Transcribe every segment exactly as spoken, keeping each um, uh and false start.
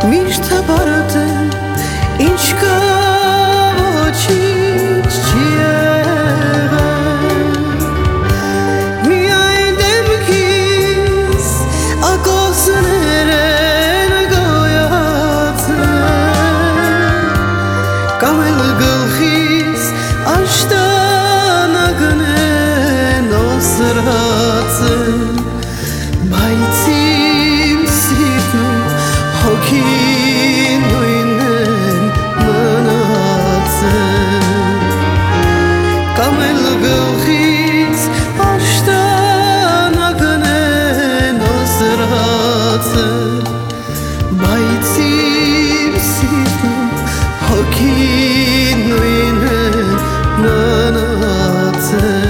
Միշտ հպարատեմ ինչ կա ոչինչ չի եղել Միայն դեմքիս ակոսներ են գոյացել Կամ էլ գլխիս աշտանակն են օսրացել Բայց իմ սիրտն հոգին նույնն են մնացել Կամ էլ գլխիս աշտանակն են օսրացել Բայց իմ սիրտն հոգին նույնն են մնացել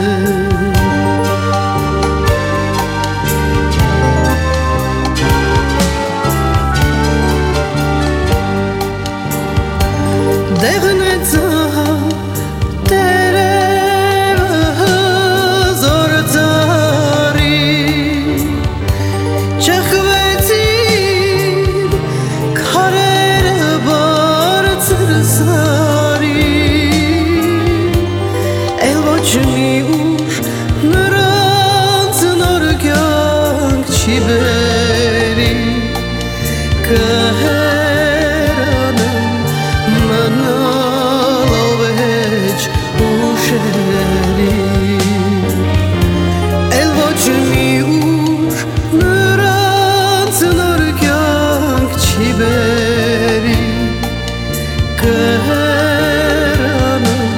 Դեղն է ծահ, տերևը հզոր ծառի Ճեղքվեցին քարերը բարձր սարի Էլ ոչ մի ուժ նրանց նոր կյանք չի բերի Մնալով էջ ուշերի Էլ ոչ մի ուժ նրանց նոր կյանք չի բերի Կհեռանան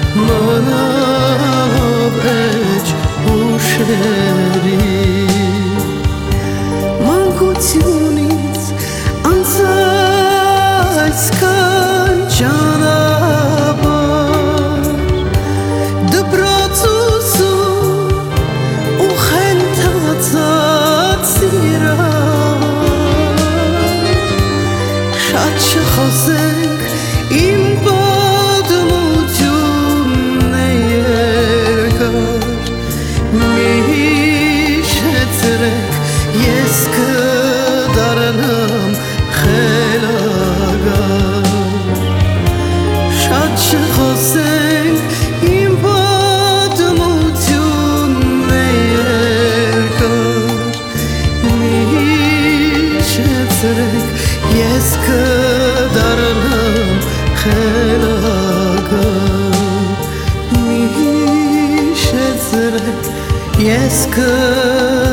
մնալով էջ ուշերի Մանկությունից անցած ճանապարհ դպրոց ուսում ու խենթացած սիրահար Շատ չխոսենք իմ պատմությունն է երկար Մի հիշեցրեք ես կդառնամ խելագար Շատ չխոսենք իմ պատմությունն է երկար Մի հիշեցրեք ես կդառնամ խելագար Մի հիշեցրեք ես կդառնամ